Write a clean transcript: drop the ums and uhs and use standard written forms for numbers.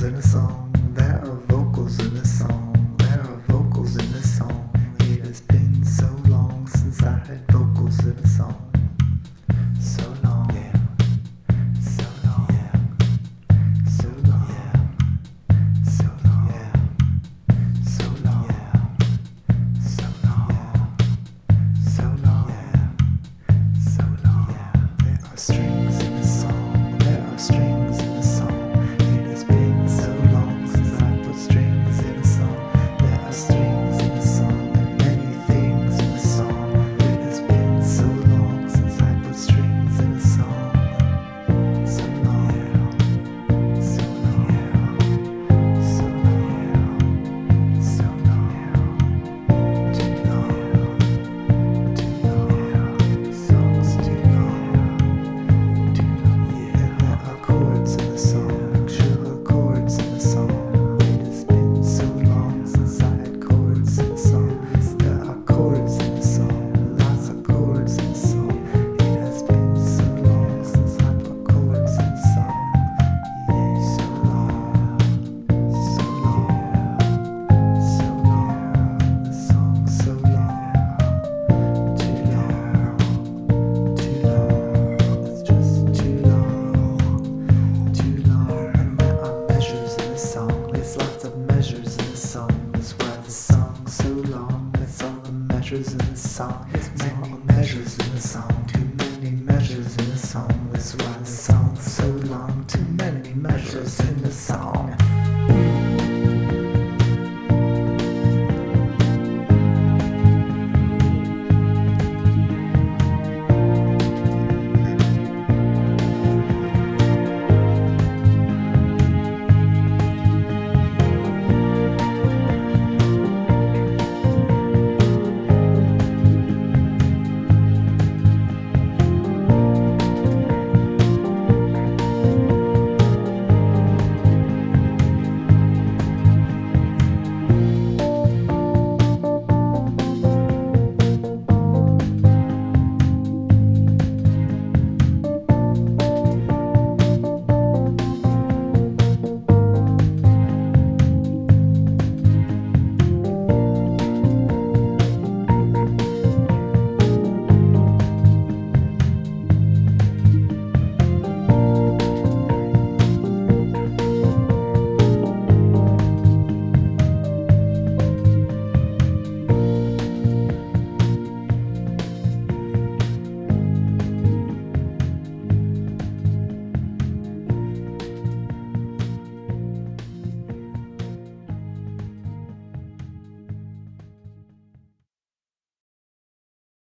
vocals in a song. There are vocals in a song. There are vocals in a song. It has been so long since I had vocals in a song. So long, yeah. So long, yeah. So long, yeah. So long, yeah. So long, yeah. So long, yeah. So long, yeah. So long, yeah. There are strings in a song. There are strings in a song. It has been so long since I put strings in a song. There are strings in a song and many things in a song. It has been so long since I put strings in a song. So long, yeah. So long, yeah. So long, yeah. So long, yeah. Too long, yeah. Too long, yeah. Songs too long, yeah. Too long, yeah. And there are chords in the song, sugar chords in the song. It has been so long since I had chords in the song. There are chords in the song, lots of chords in the song. It has been so long since I put chords in the song. Yeah, so long, so long, so long. The song's so long, too long, too long. It's just too long, too long. And there are measures in the song. There's lots of measures in the song. That's why the song's so long. That's all the measures in the song. There's many measures in the song. Too many measures in the song. That's why the song's so long. Too many measures in the song.